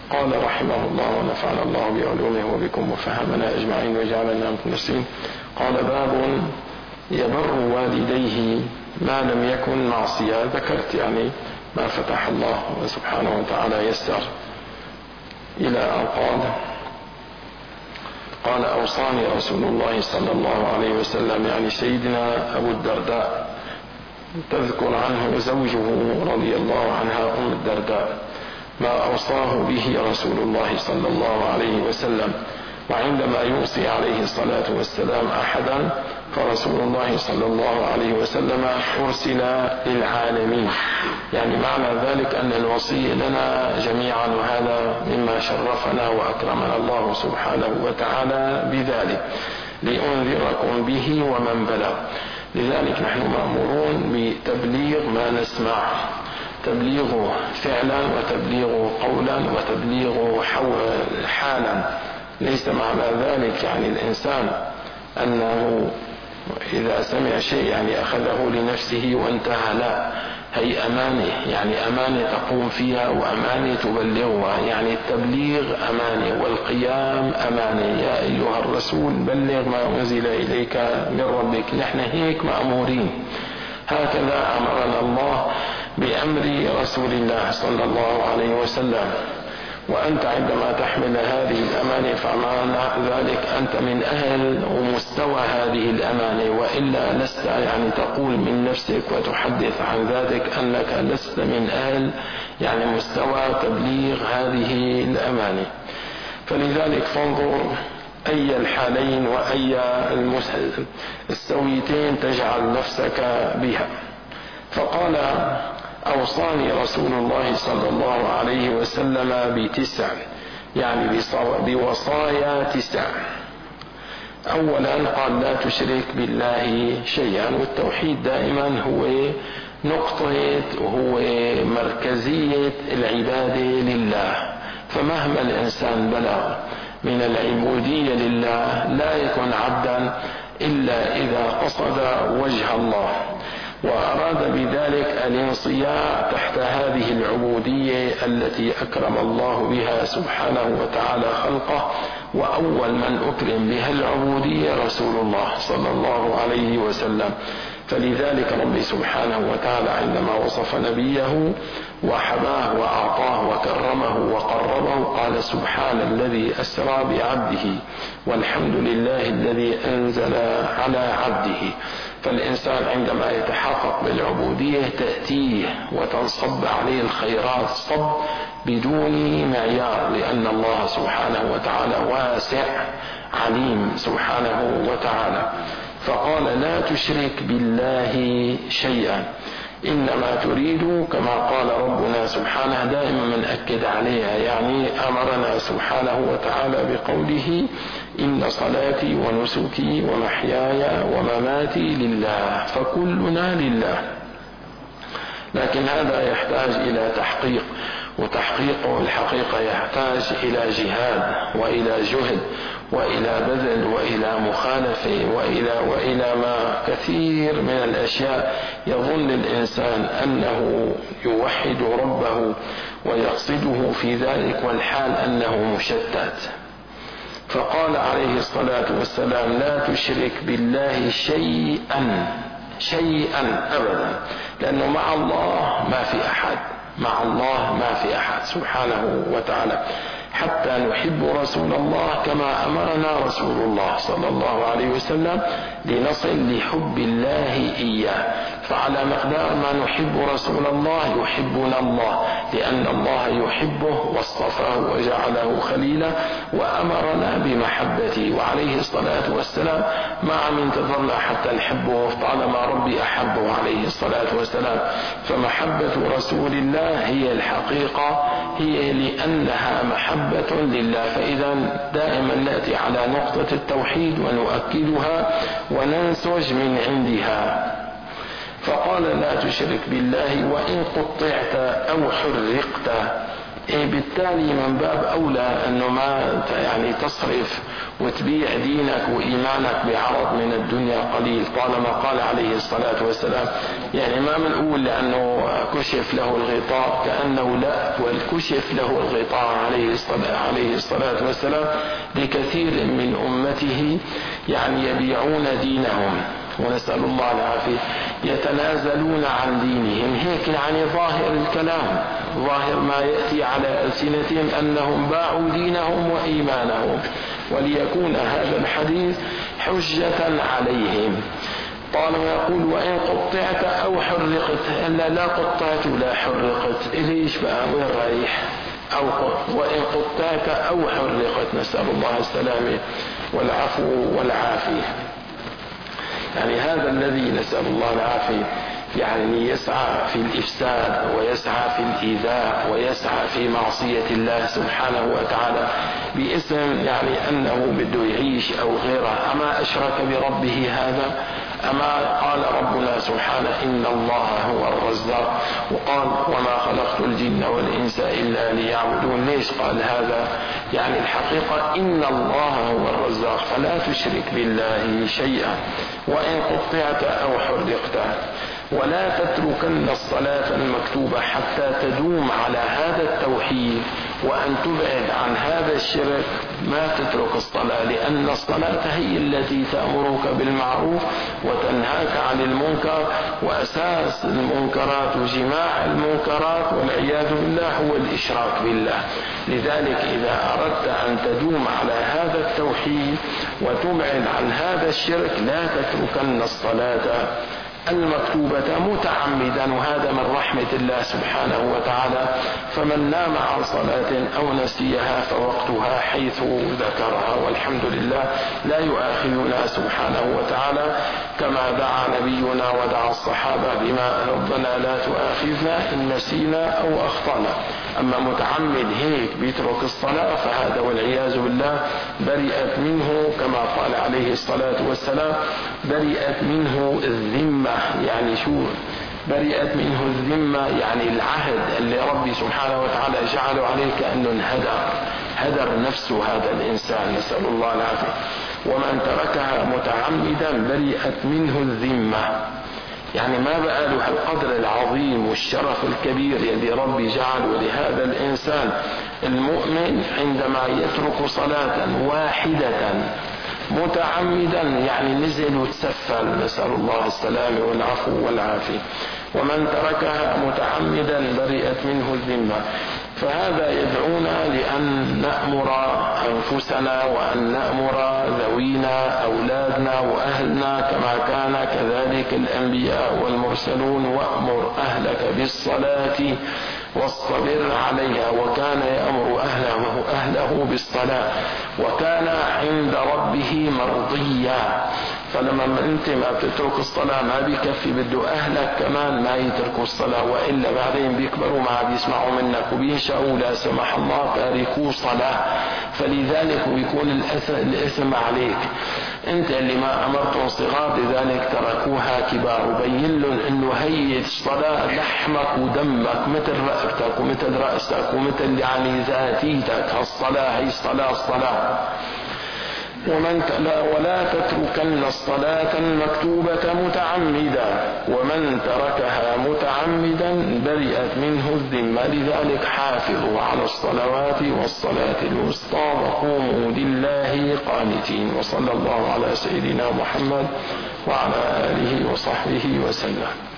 قال رحمه الله ونفعنا الله بعلومه وبكم وفهمنا أجمعين وجعلنا مخلصين. قال باب يبر والديه ما لم يكن معصية. ذكرت يعني ما فتح الله سبحانه وتعالى يسر إلى أن قال أوصاني رسول الله صلى الله عليه وسلم، يعني سيدنا أبو الدرداء تذكر عنه زوجه رضي الله عنها أم الدرداء ما أوصاه به رسول الله صلى الله عليه وسلم. وعندما يوصي عليه الصلاة والسلام أحدا فرسول الله صلى الله عليه وسلم أرسل للعالمين، يعني معنى ذلك أن الوصي لنا جميعا، وهذا مما شرفنا وأكرمنا الله سبحانه وتعالى بذلك، لأنذركم به ومن بلغ. لذلك نحن مأمورون بتبليغ ما نسمع، تبليغه فعلا وتبليغه قولا وتبليغه حالا. ليس معنى ذلك يعني الإنسان أنه إذا سمع شيء يعني أخذه لنفسه وانتهى، لا، هي أمانة، يعني أمانة تقوم فيها وأمانة تبلغها، يعني التبليغ أمانة والقيام أمانة. يا أيها الرسول بلغ ما أنزل إليك من ربك. نحن هيك مأمورين، هكذا أمرنا الله بأمر رسول الله صلى الله عليه وسلم. وأنت عندما تحمل هذه الأمانة فمعنى ذلك أنت من أهل ومستوى هذه الأمانة، وإلا لست يعني تقول من نفسك وتحدث عن ذلك أنك لست من أهل يعني مستوى تبليغ هذه الأمانة. فلذلك فانظر أي الحالين وأي السويتين تجعل نفسك بها. فقال أوصاني رسول الله صلى الله عليه وسلم ب9، يعني بوصايا 9. أولا قال لا تشرك بالله شيئا، والتوحيد دائما هو نقطة وهو مركزية العبادة لله. فمهما الإنسان بلغ من العبودية لله لا يكون عبدا إلا إذا قصد وجه الله وأراد بذلك الانصياع تحت هذه العبودية التي أكرم الله بها سبحانه وتعالى خلقه. وأول من أكرم بها العبودية رسول الله صلى الله عليه وسلم. فلذلك رب سبحانه وتعالى عندما وصف نبيه وحباه وأعطاه وكرمه وقربه قال سبحان الذي أسرى بعبده والحمد لله الذي أنزل على عبده. فالإنسان عندما يتحقق بالعبودية تأتيه وتنصب عليه الخيرات صب بدون معيار، لأن الله سبحانه وتعالى واسع عليم سبحانه وتعالى. فقال لا تشرك بالله شيئا، إنما تريد كما قال ربنا سبحانه دائما من أكد عليها، يعني أمرنا سبحانه وتعالى بقوله إن صلاتي ونسكي ومحياي ومماتي لله، فكلنا لله. لكن هذا يحتاج إلى تحقيق، وتحقيقه الحقيقة يحتاج إلى جهاد وإلى جهد وإلى بذل وإلى مخالفة وإلى ما كثير من الأشياء يظن الإنسان أنه يوحد ربه ويقصده في ذلك والحال أنه مشتت. فقال عليه الصلاة والسلام لا تشرك بالله شيئا أبدا، لأنه مع الله ما في أحد، مع الله ما في أحد سبحانه وتعالى، حتى نحب رسول الله كما أمرنا رسول الله صلى الله عليه وسلم لنصل لحب الله إياه. فعلى مقدار ما نحب رسول الله يحبنا الله، لأن الله يحبه واصطفاه وجعله خليلا وأمرنا بمحبته. وعليه الصلاة والسلام ما من تظل حتى نحبه طالما ربي أحبه عليه الصلاة والسلام. فمحبة رسول الله هي الحقيقة، هي لأنها محبة لله. فإذا دائما نأتي على نقطة التوحيد ونؤكدها وننسج من عندها. فقال لا تشرك بالله وإن قطعت أو حرقت، بالتالي من باب أولى أنه ما يعني تصرف وتبيع دينك وإيمانك بعرض من الدنيا قليل، طالما قال عليه الصلاة والسلام. يعني ما بنقول لأنه كشف له الغطاء كأنه لا، والكشف له الغطاء عليه الصلاة والسلام لكثير من أمته يعني يبيعون دينهم، ونسأل الله العافية، يتنازلون عن دينهم. هيك يعني ظاهر الكلام، ظاهر ما يأتي على ألسنتهم أنهم باعوا دينهم وإيمانهم، وليكون هذا الحديث حجة عليهم. طالما يقول وإن قطعت أو حرقت، إلا لا قطعت ولا حرقت، ليش بقى وين رايح؟ أو وإن قطعت أو حرقت، نسأل الله السلامة والعفو والعافية. يعني هذا الذي نسأل الله العافية يعني يسعى في الإفساد ويسعى في الإيذاء ويسعى في معصية الله سبحانه وتعالى باسم يعني أنه بده يعيش أو غيره. أما أشرك بربه هذا؟ أما قال ربنا سبحانه إن الله هو الرزاق، وقال وما خلقت الجن والإنس إلا ليعبدون. ليش قال هذا؟ يعني الحقيقة إن الله هو الرزاق، فلا تشرك بالله شيئا. وإن قطعت أو حرقت ولا تتركن الصلاة المكتوبة حتى تدوم على هذا التوحيد وأن تبعد عن هذا الشرك. ما تترك الصلاة، لأن الصلاة هي التي تأمرك بالمعروف وتنهاك عن المنكر، وأساس المنكرات وجماع المنكرات والعياذ بالله هو الإشراك بالله. لذلك إذا أردت أن تدوم على هذا التوحيد وتبعد عن هذا الشرك لا تتركن الصلاة المكتوبة متعمدا، وهذا من رحمة الله سبحانه وتعالى. فمن نام عن صلاة أو نسيها فوقتها حيث ذكرها، والحمد لله لا يؤاخذنا سبحانه وتعالى كما دعا نبينا ودعا الصحابة بما ربنا لا تؤاخذنا إن نسينا أو أخطأنا. أما متعمد هيك بيترك الصلاة فهذا والعياذ بالله برئت منه كما قال عليه الصلاة والسلام برئت منه الذمة. يعني شو برئت منه الذمة؟ يعني العهد اللي ربي سبحانه وتعالى جعله عليه كأنه هدر نفسه هذا الإنسان، نسأل الله العافية. ومن تركها متعمدا برئت منه الذمة. يعني ما بقى له القدر العظيم والشرف الكبير الذي ربي جعله لهذا الإنسان المؤمن عندما يترك صلاة واحدة متعمدا، يعني نزل وتسفل، نسأل الله السلامة والعفو والعافية. ومن تركها متعمدا برئت منه الذمة. فهذا يدعونا لأن نأمر أنفسنا وأن نأمر ذوينا أولادنا وأهلنا كما كان كذلك الأنبياء والمرسلون. وأمر أهلك بالصلاة واصطبر عليها، وكان يأمر أهله بالصلاة وكان عند ربه مرضيا. فلما انت ما بتترك الصلاة ما بيكفي، بده أهلك كمان ما يتركوا الصلاة، وإلا بعدين بيكبروا ما بيسمعوا منك وبينشأوا لا سمح الله تاركوا صلاة. فلذلك بيكون الإثم عليك انت اللي ما امرتهم صغار، لذلك تركوها كبار. وبين لهم انه هي الصلاة لحمك ودمك مثل رأسك ومثل رأسك ومثل يعني ذاتيتك. الصلاة هي الصلاة. ولا تتركن الصلاة المكتوبة متعمدا، ومن تركها متعمدا برئت منه الذمة. لذلك حافظوا على الصلوات والصلاة الوسطى وقوموا لله قانتين. وصلى الله على سيدنا محمد وعلى آله وصحبه وسلم.